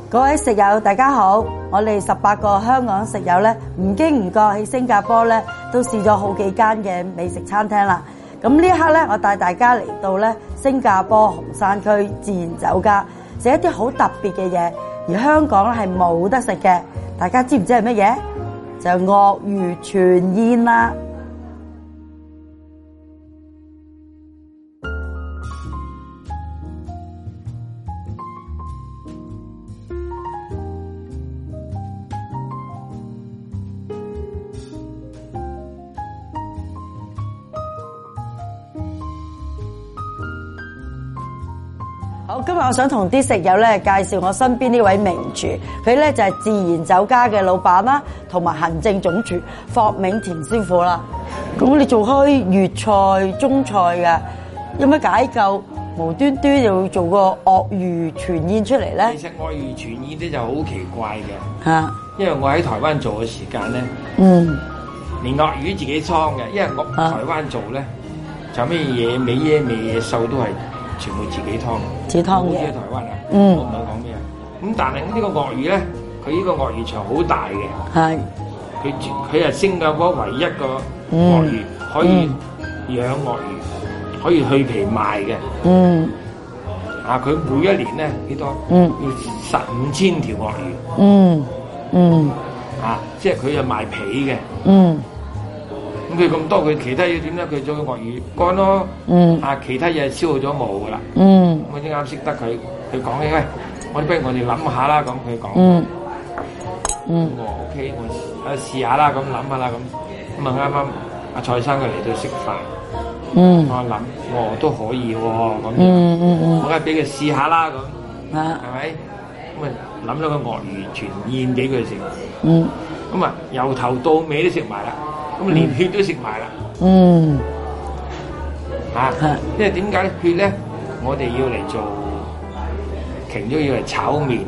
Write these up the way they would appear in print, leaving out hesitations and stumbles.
各位食友大家好，我哋18個香港食友咧，唔經唔覺喺新加坡咧都試咗好幾間嘅美食餐廳啦。咁呢一刻咧，我帶大家嚟到咧新加坡紅山區自然酒家，食一啲好特別嘅嘢，而香港咧係冇得食嘅。大家知唔知係乜嘢？就係鱷魚全宴啦。好，今日我想同啲食友咧介紹我身邊呢位名廚，佢咧就係自然酒家嘅老闆啦，同埋行政總廚霍銘田師傅啦。咁你做開粵菜、中菜嘅，有乜解救無端端又要做個鱷魚全宴出嚟咧？ 其實鱷魚全宴咧就好奇怪嘅， 嚇， 因為我喺台灣做嘅時間咧，連鱷魚自己劏嘅，因為我台灣做咧就咩嘢美嘢咩嘢獸都係全部自己劏， 自己劏嘅。 好似喺台灣啊，我唔係講咩啊。咁但係呢個鱷魚咧，佢呢個鱷魚場好大嘅， 係佢係新加坡唯一個鱷魚可以養鱷魚，可以去皮賣嘅。佢每一年咧幾多？要15,000條鱷魚。即係佢係賣皮嘅。咁佢咁多，佢其他嘢點咧？佢做個鱷魚乾咯。其他嘢消耗咗冇噶啦。我先啱識得佢，佢講起喂，不如我哋諗下啦。咁佢講。我 OK， 我試下啦。咁諗下啦。咁啱啱阿蔡生佢嚟到食飯。我諗我都可以喎。咁我梗係俾佢試下啦。咁係咪？咁啊諗咗個鱷魚全宴俾佢食。咁啊由頭到尾都食埋啦。咁連血都食埋啦。因為點解咧？血咧，我哋要嚟做，停咗要嚟炒麵。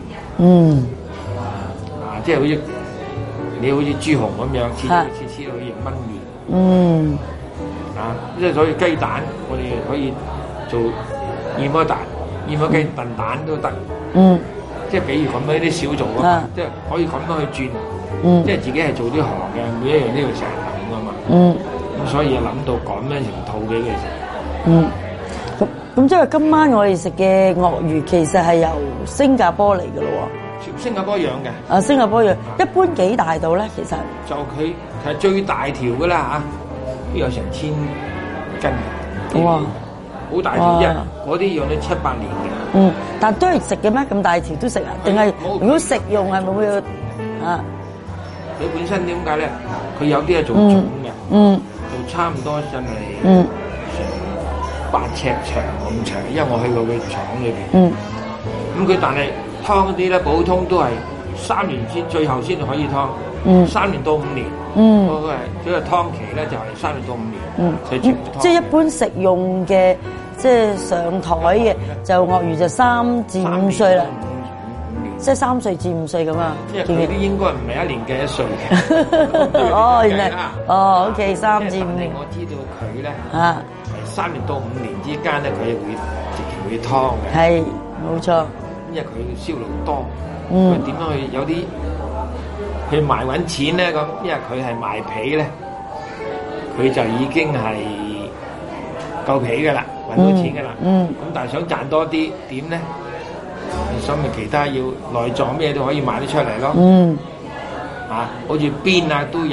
即係好似你好似豬紅咁樣，切到好似燜麵。即係所以雞蛋，我哋可以做燕窩蛋、燕窩雞燉蛋都得。即係比如咁樣啲小做啊，即係可以咁樣去轉。即係自己係做啲行嘅，每一樣都要成日諗噶嘛。咁所以諗到咁樣成套俾佢食。 咁即係今晚我哋食嘅鱷魚其實係由新加坡嚟嘅咯喎。 新加坡養嘅。 新加坡養，一般幾大度咧？其實就佢係最大條噶啦都有成1000斤。哇！好大條啫，嗰啲養咗7-8年嘅。 但都係食嘅咩？咁大條都食啊？定係如果食用係咪會佢本身點解咧？佢有啲係做種嘅，做差唔多真係8尺長咁長，因為我去過佢廠裏邊。咁佢但係劏嗰啲咧，普通都係3年先，最後先可以劏。3年到5年。嗰個係即係劏期咧，就係3年到5年。 即係一般食用嘅，即係上台嘅，就鱷魚就3至5歲啦。即係3歲至5歲咁啊！ 因為佢啲應該唔係1年計1歲嘅。 原來OK 3至5年。 我知道佢咧3年到5年之間咧，佢會直情會劏嘅。 係，冇錯。 因為佢銷路多，佢點樣去有啲去賣揾錢咧？咁因為佢係賣皮咧，佢就已經係夠皮㗎啦，揾到錢㗎啦。咁但係想賺多啲，點咧？所以其他要內臟咩都可以賣得出嚟咯。好似邊啊都有。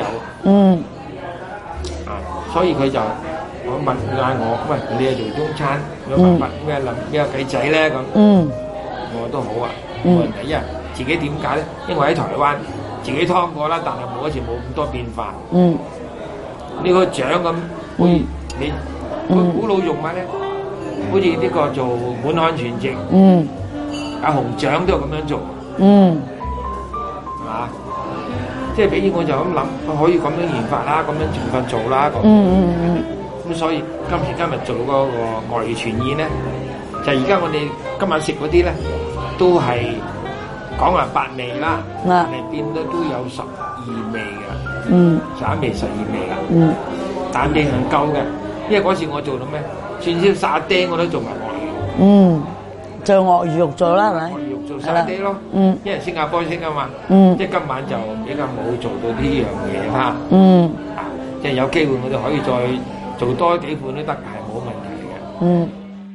所以佢就我問嗌我，喂，你係做中餐，有辦法咩諗咩計仔咧？咁我都好啊，冇問題。因為自己點解咧？因為喺台灣自己劏過啦，但係冇嗰時冇咁多變化。呢個獎咁，好似你古老用乜咧？好似呢個做滿漢全席。阿紅獎都係咁樣做，即係比如我就咁諗，可以咁樣研發啦，咁樣盡快做啦，咁所以今時今日做嗰個鱷魚全宴咧，就而家我哋今日食嗰啲咧，都係講話8味啦，但係變得都有12味嘅，11味、12味啦，但味係夠嘅，因為嗰時我做到咩？串燒沙丁我都做埋鱷魚。 就鱷魚肉做啦，係咪？ 鱷魚肉做沙爹咯，因為新加坡式啊嘛，即係今晚就比較冇做到呢樣嘢啦，即係有機會我哋可以再做多幾款都得，係冇問題嘅。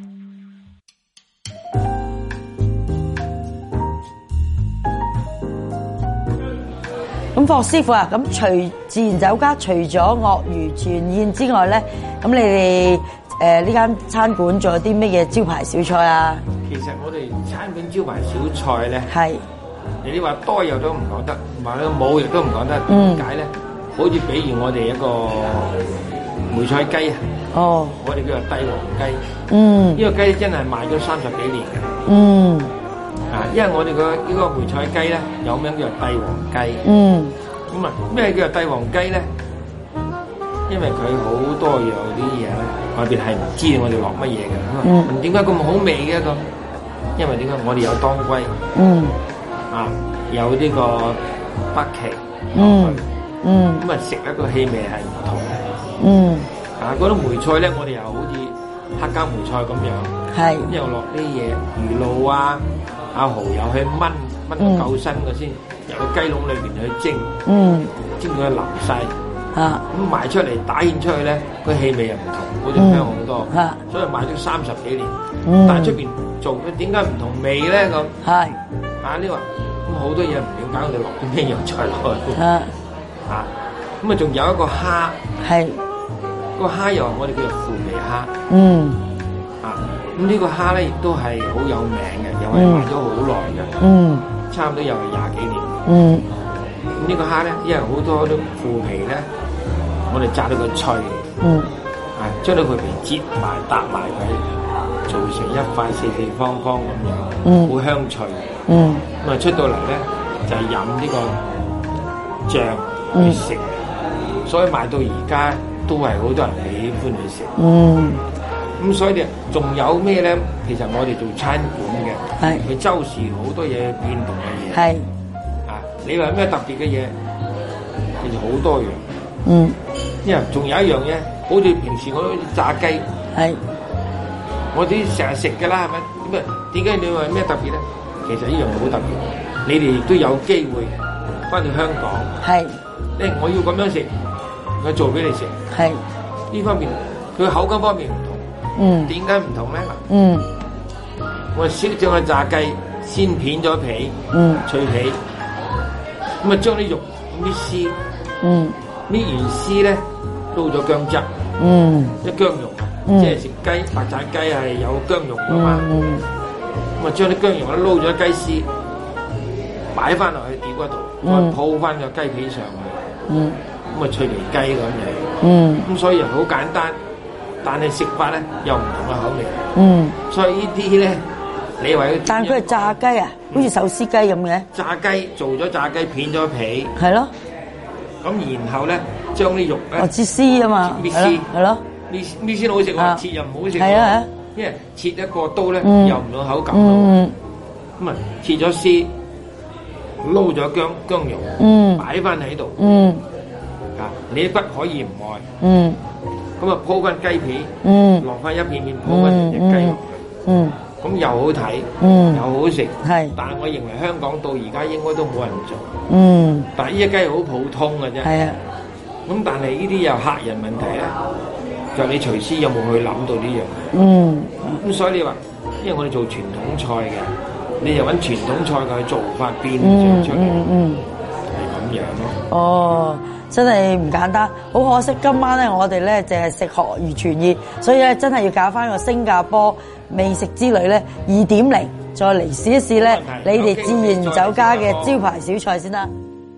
咁霍師傅啊，咁除自然酒家除咗鱷魚全宴之外咧，咁你哋呢間餐館仲有啲乜嘢招牌小菜啊？ 其實我哋餐館招牌小菜咧， 係你話多又都唔講得，話冇亦都唔講得。點解咧？好似比如我哋一個梅菜雞啊，我哋叫做帝王雞。呢個雞真係賣咗30幾年嘅。因為我哋呢個梅菜雞咧有名叫做帝王雞。咁啊，咩叫做帝王雞咧？因為佢好多樣啲嘢咧，外邊係唔知我哋落乜嘢嘅。點解咁好味嘅咁？因為點解我哋有當歸，有呢個北芪落去，咁啊食一個氣味係唔同嘅。嗰啲梅菜咧，我哋又好似黑膠梅菜咁樣，又落啲嘢魚露啊、阿蠔又去燜到夠身嘅先，由個雞籠裏邊去蒸，蒸到佢腍晒。咁賣出嚟打芡出去咧，個氣味又唔同，嗰種香好多，所以賣咗30幾年。但係出邊做嘅點解唔同味咧咁？你話咁好多嘢唔了解，我哋落啲咩藥材落去？咁啊仲有一個蝦，個蝦又係我哋叫做腐皮蝦。咁呢個蝦咧亦都係好有名嘅，又係賣咗好耐嘅，差唔多又係20幾年。咁呢個蝦咧，因為好多啲腐皮咧，我哋炸到佢脆，將到佢皮折埋搭埋佢，做成一塊四四方方咁樣，好香脆。咁啊出到嚟咧就係飲呢個醬去食，所以賣到而家都係好多人喜歡去食。咁所以咧，仲有咩咧？其實我哋做餐館嘅，佢周時好多嘢變動嘅嘢。你話有咩特別嘅嘢？其實好多樣。因為仲有一樣嘢，好似平時我炸雞，我哋成日食㗎啦，係咪？咁啊，點解你話咩特別咧？其實呢樣好特別。你哋亦都有機會翻到香港，我要咁樣食，我做俾你食。呢方面，佢口感方面唔同。點解唔同咧？我燒咗個炸雞，先片咗皮，脆皮。咁啊，將啲肉搣絲，搣完絲咧，撈咗薑汁，一薑蓉，即係食雞白斬雞係有薑蓉噶嘛。咁啊，將啲薑蓉咧撈咗雞絲，擺翻落去碟嗰度，再鋪翻個雞皮上去，咁啊脆皮雞咁樣。咁所以好簡單，但係食法咧又唔同嘅口味。所以呢啲咧。你話但佢係炸雞啊，好似手撕雞咁嘅。 炸雞做咗炸雞，片咗皮。 係咯。 咁然後咧，將啲肉咧， 切絲啊嘛。搣絲。係咯。搣先好食喎，切又唔好食。係啊。 因為切一個刀咧，又唔到口感咯。咁啊，切咗絲，撈咗薑蓉，擺翻喺度。你啲骨可以唔愛。咁啊，鋪翻雞皮，落翻一片片鋪翻成隻雞落去。咁又好睇，又好食，但係我認為香港到而家應該都冇人做。但係呢隻雞好普通嘅啫。咁但係呢啲有客人問題咧，就你廚師有冇去諗到呢樣嘢？咁所以你話，因為我哋做傳統菜嘅，你就揾傳統菜嘅做法變成出嚟，係咁樣咯。 真係唔簡單，好可惜今晚咧，我哋咧淨係食鱷魚全宴，所以咧真係要搞翻個新加坡美食之旅咧2.0，再嚟試一試咧你哋自然酒家嘅招牌小菜先啦。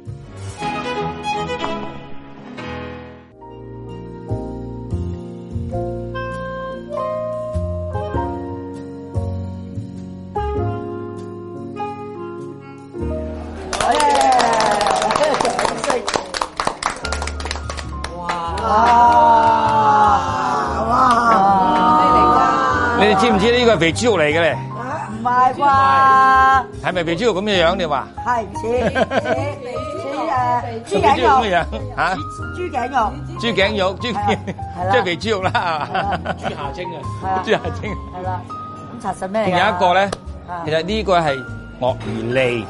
你知唔知呢個係肥豬肉嚟嘅咧？ 唔係啩？ 係咪肥豬肉咁嘅樣？你話？ 係似豬頸肉咁嘅樣嚇？ 豬頸肉。 豬頸肉，即係肥豬肉啦，豬下精啊！豬下精。 係啦。咁查實咩嚟㗎？ 仲有一個咧，其實呢個係鱷魚脷。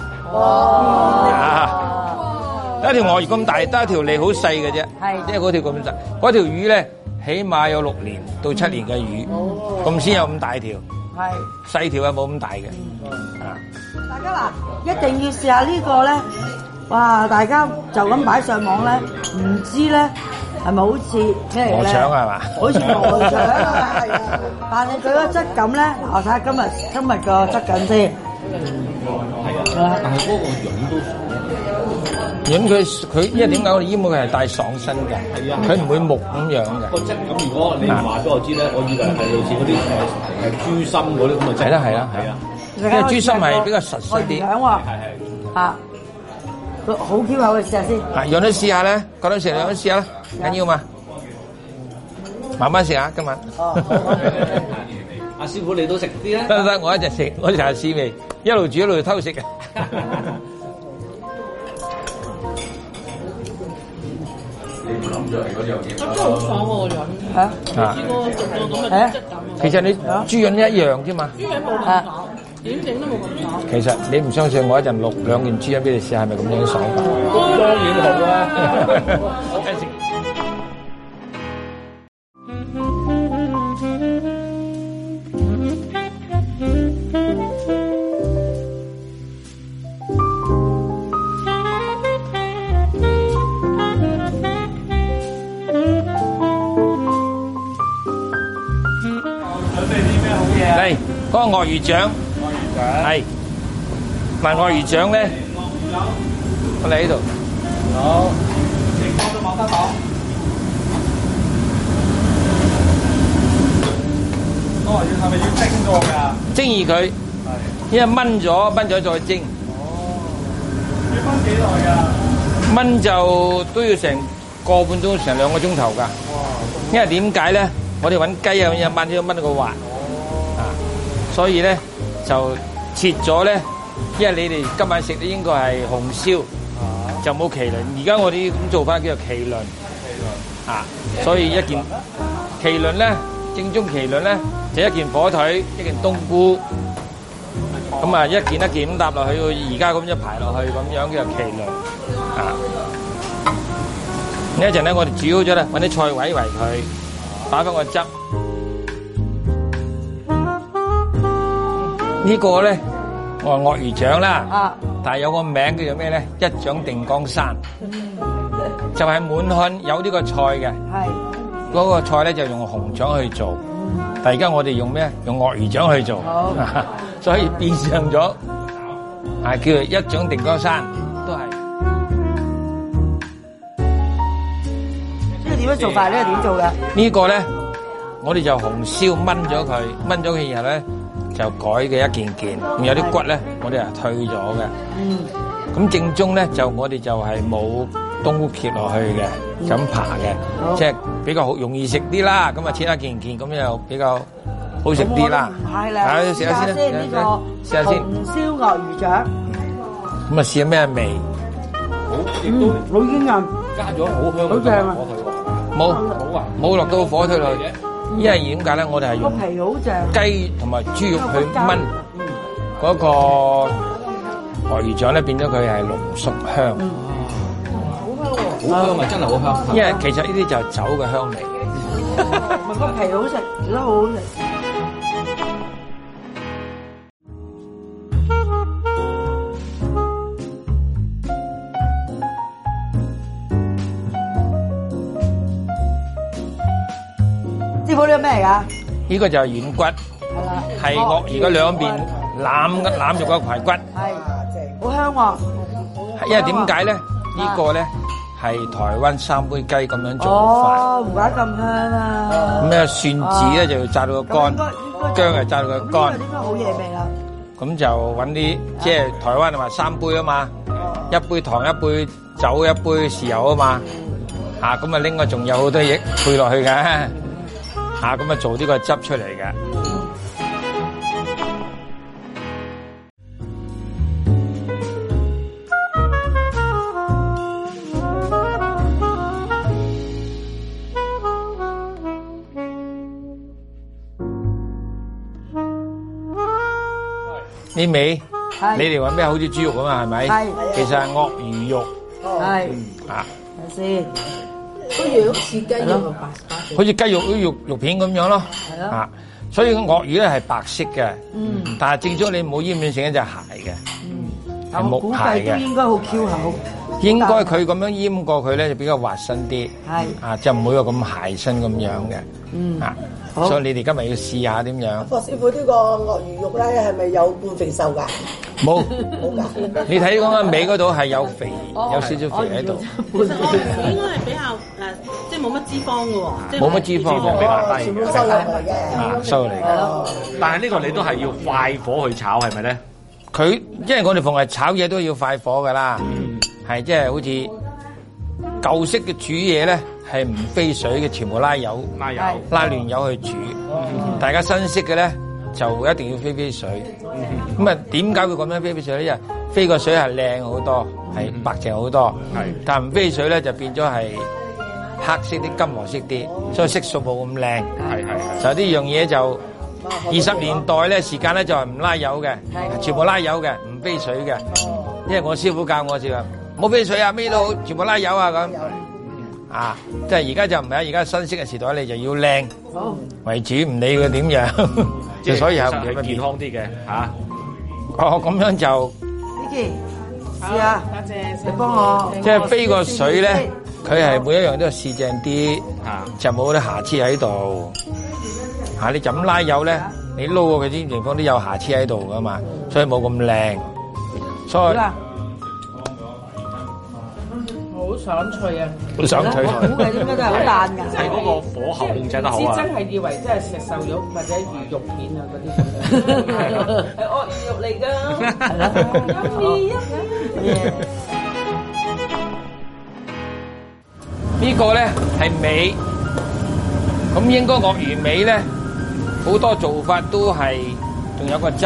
一條鱷魚咁大，得一條脷好細嘅啫。 係， 即係嗰條咁大，嗰條魚咧起碼有6年到7年嘅魚，咁先有咁大條。 係， 細條啊冇咁大嘅。 大家嗱，一定要試下呢個咧。哇！大家就咁擺上網咧，唔知咧係咪好似咩嚟鵝咧？ 腸係嘛？ 好似鵝腸啊，係啊！但係佢個質感咧，我睇下今日個質感先。係啊， 但係嗰個樣都爽。 潤佢，因為點解我哋鸚鵡佢係帶爽身嘅，佢唔會木咁樣嘅。 個質感如果你唔話俾我知咧，我以為係類似嗰啲豬心嗰啲咁嘅質。 係啦，因為豬心係比較實質啲。 係啊，好 Q 口嘅，試下先。 讓你試下咧，覺得食讓你試下啦，緊要嘛？慢慢食下今日。 阿師傅你都食啲啦。 得，我一直食，我成日試味，一路煮一路偷食嘅。 真係好爽喎個潤， 啊， 試過做過咁嘅質感。 其實你豬潤一樣啫嘛。 豬潤冇咁爽，點整都冇咁爽。 其實你唔相信我一陣錄2件豬潤俾你試下，係咪咁樣爽法？ 當然好啦。 嚟嗰個鱷魚掌，係嗱鱷魚掌咧，我嚟呢度。好，情況都冇得講。鱷魚係咪要蒸過㗎？蒸熱佢，因為燜咗再蒸。哦，要燜幾耐㗎？燜就都要成個半鐘，成2個鐘頭㗎。因為點解咧？我哋揾雞啊，咁樣燜咗燜到個滑。所以咧就切咗咧，因為你哋今晚食咧應該係紅燒，就冇麒麟。而家我哋咁做法叫做麒麟，所以一件麒麟咧，正宗麒麟咧就一件火腿，一件冬菇，咁啊一件咁搭落去，而家咁一排落去咁樣叫做麒麟。呢一陣咧我哋煮好咗啦，揾啲菜圍佢，打翻個汁。呢個咧，我話鱷魚掌啦，但係有個名叫做咩咧？一掌定江山，就係滿漢有呢個菜嘅。係嗰個菜咧就用紅掌去做，但係而家我哋用咩？用鱷魚掌去做，所以變相咗係叫做一掌定江山，都係。 呢個點樣做法？呢個點做嘅？ 呢個咧，我哋就紅燒燜咗佢，然後咧。就改嘅一件件，咁有啲骨咧，我哋係退咗嘅。咁正宗咧，就我哋就係冇冬菇揭落去嘅，咁扒嘅，即係比較好容易食啲啦。咁啊切一件件，咁又比較好食啲啦。 係啦， 試下先啦， 呢個試下先。紅燒鱷魚掌。咁啊試下咩味？ 好驚人， 加咗好香， 好正啊！ 冇落到火腿落去。因為點解咧？我哋係用皮好正雞同埋豬肉去燜嗰個鱷魚掌咧，變咗佢係濃縮香。 好香啊！真係好香。 因為其實呢啲就係酒嘅香味。 唔係個皮好食，煮得好好食。師傅呢個咩嚟㗎？ 呢個就係軟骨，係鱷魚嘅兩邊攬住個排骨， 係好香喎。 因為點解咧？呢個咧係台灣三杯雞咁樣做法。 哦，唔怪咁香啊！ 咁咧蒜子咧就要炸到佢乾，薑又炸到佢乾。 應該好嘢味啦。 咁就揾啲即係台灣係話三杯啊嘛，一杯糖、一杯酒、一杯豉油啊嘛。咁啊拎個仲有好多嘢配落去嘅。咁啊做呢個汁出嚟嘅。呢味係你哋話咩好似豬肉咁嘛，係咪？ 係其實係鱷魚肉係啊， 睇先， 個樣似雞肉啊，白白地。 好似雞肉啲肉片咁樣咯。 係咯啊，所以鱷魚咧係白色嘅，但係正宗你冇醃軟成一隻蟹嘅，係木我估蟹嘅。 計都應該好 Q 口。 應該佢咁樣醃過佢咧就比較滑身啲， 係啊，就唔會有咁蟹身咁樣嘅，啊， 好所以你哋今日要試下點樣？ 霍師傅呢個鱷魚肉咧係咪有半肥瘦㗎？ 冇， 冇㗎。 你睇嗰個尾嗰度係有肥，有少少肥喺度， 其實鱷魚應該係比較即係冇乜脂肪嘅喎，即係冇乜脂肪比較低全部收入嚟嘅。 啊，收嚟嘅。 但係呢個你都係要快火去炒，係咪咧？ 佢因為我哋逢係炒嘢都要快火㗎啦，係即係好似舊式嘅煮嘢咧係唔飛水嘅，全部拉油、 拉油拉亂油去煮。大家新式嘅咧就一定要飛水。咁啊，點解會咁樣飛水咧？因為飛個水係靚好多，係白淨好多。 係但唔飛水咧就變咗係黑色啲、金黃色啲，所以色素冇咁靚。 係。 就呢樣嘢就20年代咧時間咧就係唔拉油嘅，全部拉油嘅，唔飛水嘅。因為我師傅教我就話冇飛水啊，咩都好，全部拉油啊咁。啊，即係而家就唔係啊，而家新式嘅時代你就要靚為主，唔理佢點樣，就所以係係健康啲嘅嚇。 哦，咁樣就 Vicky，試下， 多謝你幫我。 即係飛個水咧，佢係每一樣都係試正啲，就冇啲瑕疵喺度。嚇，你就咁拉油咧，你撈過佢啲地方都有瑕疵喺度噶嘛，所以冇咁靚。所以好爽脆啊！ 好想退我估計應該都係好爛㗎。 係嗰個火候控制得好啊！ 真係以為真係食瘦肉或者魚肉片啊嗰啲咁樣，係鱷魚肉嚟㗎， 係啦。 呢個咧係尾，咁應該鱷魚尾咧好多做法都係仲有個汁，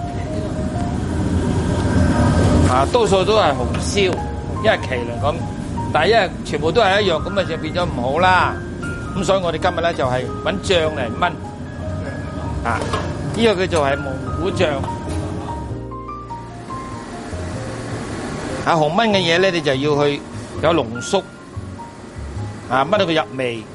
啊多數都係紅燒，因為麒麟咁，但係因為全部都係一樣，咁啊就變咗唔好啦。咁所以我哋今日咧就係揾醬嚟燜，啊呢個叫做係蒙古醬。啊紅燜嘅嘢咧，你就要去有濃縮。啊，燜到佢入味，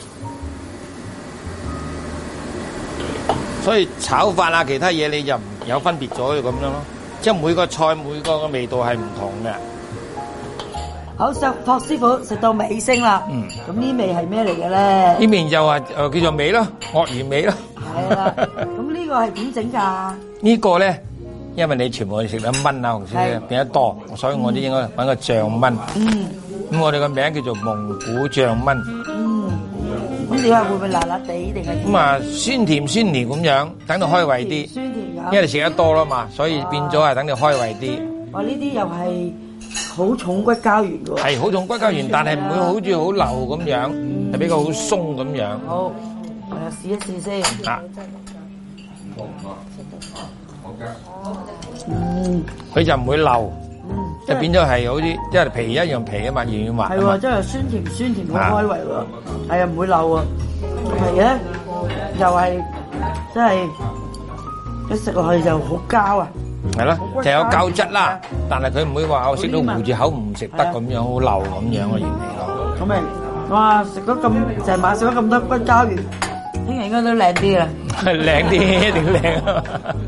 所以炒飯啊，其他嘢你就唔有分別咗咁樣咯。即係每個菜每個嘅味道係唔同嘅。 好，霍師傅食到尾聲啦。咁呢味係咩嚟嘅咧？ 呢面就話叫做尾咯，鱷魚尾咯。 係啦。咁呢個係點整㗎？ 呢個咧，因為你全部食得燜啊，紅燒變得多，所以我哋應該揾個醬燜。咁我哋個名叫做蒙古醬燜。 咁你話會唔會辣辣地定係點？ 咁啊，酸甜咁樣，等到開胃啲。 酸甜咁。 因為你食得多啦嘛，所以變咗係等你開胃啲。 哇！呢啲又係好重骨膠原㗎喎。 係好重骨膠原，但係唔會好似好流咁樣，係比較好鬆咁樣。 好，試一試先。 啊。佢就唔會流。就變咗係好似即係皮一樣皮啊嘛，軟滑。 係喎，真係酸甜好開胃喎。係啊，唔會漏喎。係嘅，又係真係一食落去就好膠啊。 係咯，就有膠質啦，但係佢唔會話我食到糊住口唔食得咁樣，好流咁樣嘅原理咯。 咁咪哇食咗咁成晚食咗咁多骨膠原，聽日應該都靚啲啦。 靚啲，一定靚啊！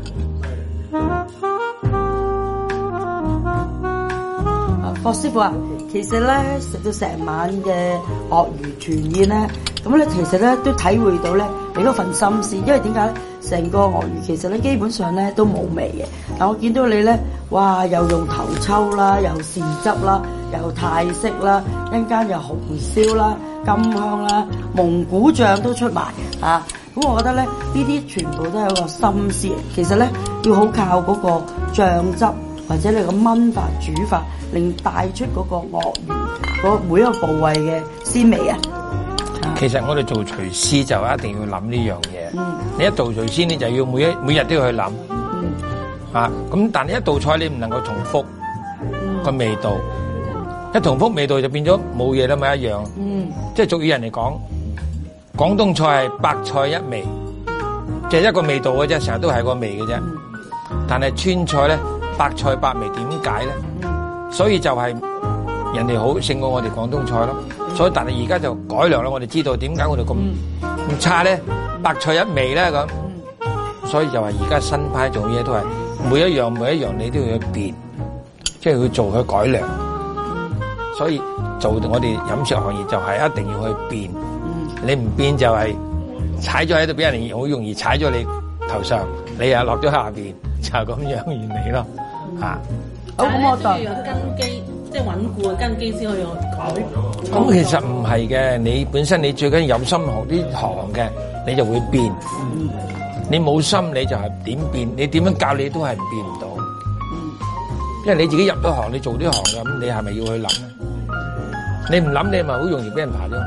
霍師傅啊，其實咧食到成晚嘅鱷魚全宴咧，咁咧其實咧都體會到咧你嗰份心思，因為點解咧？成個鱷魚其實咧基本上咧都冇味嘅，但我見到你咧，哇又用頭抽啦，又豉汁啦，又泰式啦，一陣間又紅燒啦、金香啦、蒙古醬都出埋啊！咁我覺得咧呢啲全部都係一個心思，其實咧要好靠嗰個醬汁。或者你個燜法煮法，令帶出嗰個鱷魚嗰每一個部位嘅鮮味啊！ 其實我哋做廚師就一定要諗呢樣嘢。你一做廚師，你就要每日都要去諗。咁但係一道菜你唔能夠重複個味道，一重複味道就變咗冇嘢啦嘛一樣。即係俗語人嚟講，廣東菜係百菜一味，即係一個味道嘅啫，成日都係個味嘅啫。但係川菜咧， 白菜百味點解咧？所以就係人哋好勝過我哋廣東菜咯。所以但係而家就改良啦，我哋知道點解我哋咁差咧？白菜一味咧咁，所以就係而家新派做嘢都係每一樣你都要去變，即係去做去改良。所以做我哋飲食行業就係一定要去變，你唔變就係踩咗喺度，俾人好容易踩咗你頭上，你又落咗下邊，就咁樣原理咯，嚇。 好，咁我就有根基，即係穩固嘅根基先可以改。 咁其實唔係嘅，你本身你最緊要有心學呢行嘅，你就會變。你冇心你就係點變？你點樣教你都係變唔到。因為你自己入咗行，你做呢行嘅，咁你係咪要去諗咧？你唔諗，你咪好容易俾人排咗。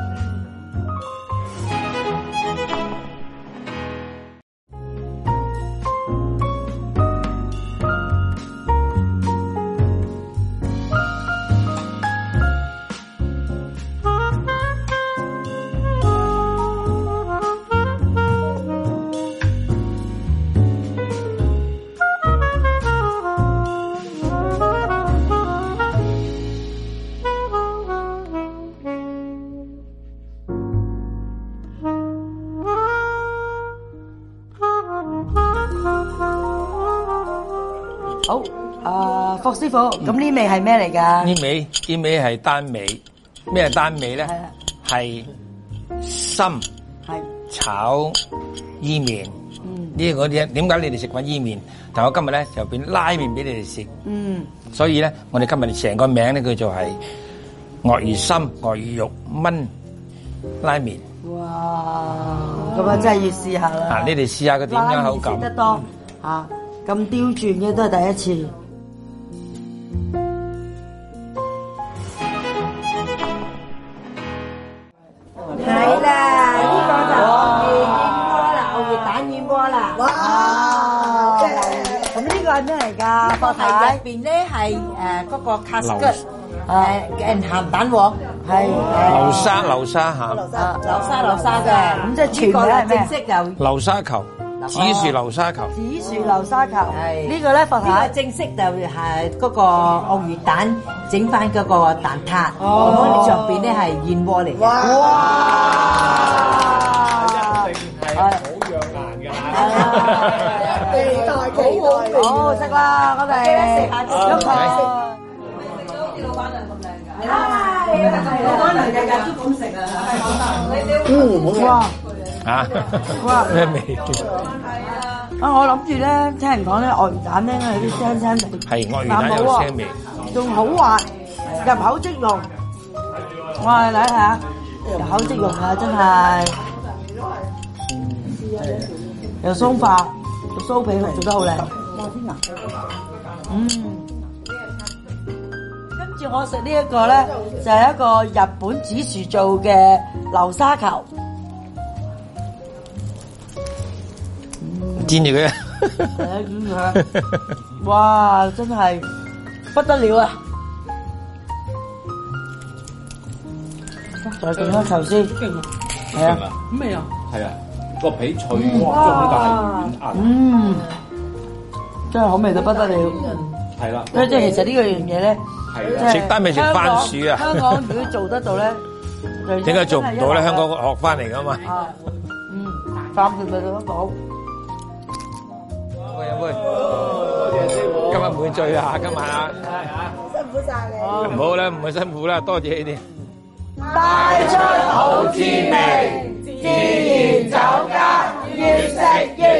好，霍師傅，咁呢味係咩嚟㗎？ 呢味係單味，咩係單味咧？係參炒伊麵。呢嗰啲點解你哋食慣伊麵？但我今日咧就變拉麵俾你哋食。所以咧，我哋今日成個名咧叫做係鱷魚參、鱷魚肉炆拉麵。 哇！咁啊，真係要試下啦。 你哋試下佢點樣口感。 食得多嚇。咁刁鑽嘅都係第一次。 係啦，呢個就鱷魚蛋燕窩啦。哇！ 咁呢個係咩嚟㗎？ 個係入邊咧係嗰個 casket 鹹蛋黃，係流沙嚇， 流沙嘅。 咁即係全名係咩？ 正式就流沙球。紫薯流沙球， 紫薯流沙球，呢個咧，佛太。 呢個正式就係嗰個鱷魚蛋整翻嗰個蛋撻，咁上邊咧係燕窩嚟嘅。 哇！一定係好養顏㗎啦， 期待。 好食啦，我哋食下先。 咁佢。 老闆娘咁靚㗎， 老闆娘日日都咁食啊，哇！ 哇！ 咩味？ 我諗住咧，聽人講咧，鱷魚蛋咧有啲腥腥味， 係鱷魚蛋有腥味， 仲好滑，入口即溶。哇！你睇下，入口即溶啊，真係又鬆化，個酥皮做得好靚。跟住我食呢一個咧，就係一個日本紫薯做嘅流沙球。 煎住佢， 哇！真係不得了啊！再整一頭先，係啊， 咩啊？ 係啊，個皮脆，中但係軟硬。 真係好味到不得了。 係啦， 即係其實呢個樣嘢咧， 食單味食番薯啊！ 香港如果做得到咧， 點解做唔到咧？香港學翻嚟噶嘛。 暫時未做得到。 飲杯，今日唔會醉啊！今晚啊， 辛苦晒你。 唔好啦，唔係辛苦啦，多謝你哋。 帶出好滋味，自然酒家，越食越